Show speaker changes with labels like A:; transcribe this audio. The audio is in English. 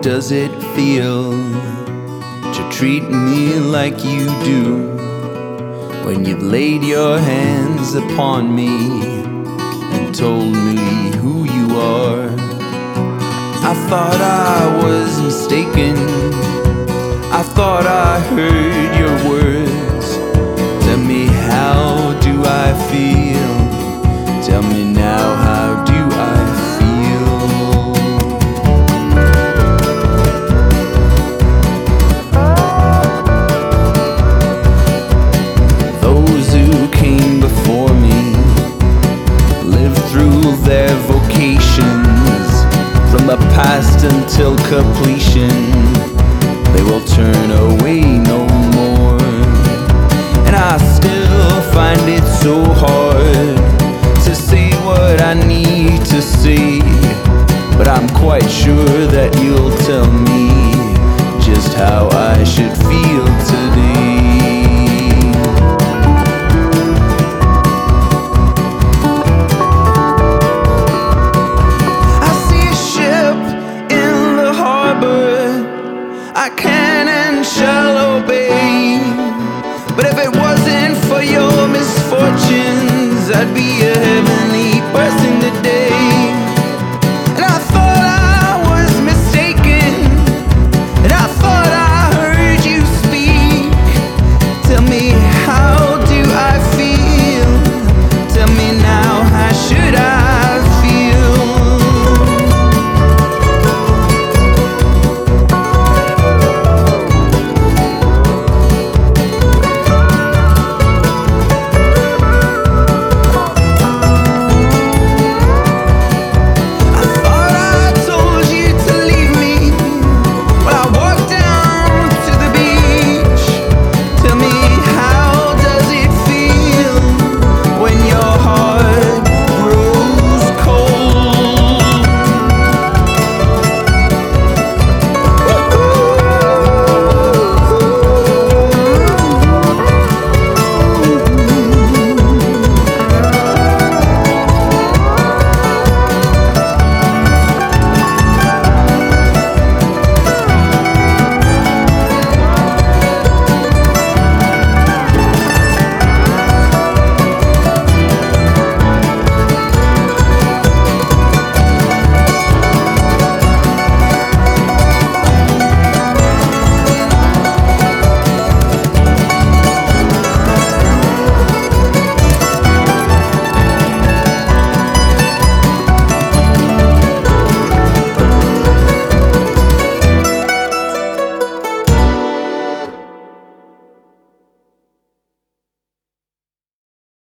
A: does it feel to treat me like you do, when you've laid your hands upon me and told me who you are? I thought I was mistaken, I thought I heard your words. Tell me, how do I feel? Tell me now, how do I feel? Those who came before me lived through their vocations, from the past until completion. They will turn away no more. And I still find it so hard to say what I need to say, but I'm quite sure that you'll tell me just how I should feel today. I see a ship in the harbor, I can and shall obey, but if it wasn't for your misfortunes, I'd be a heavenly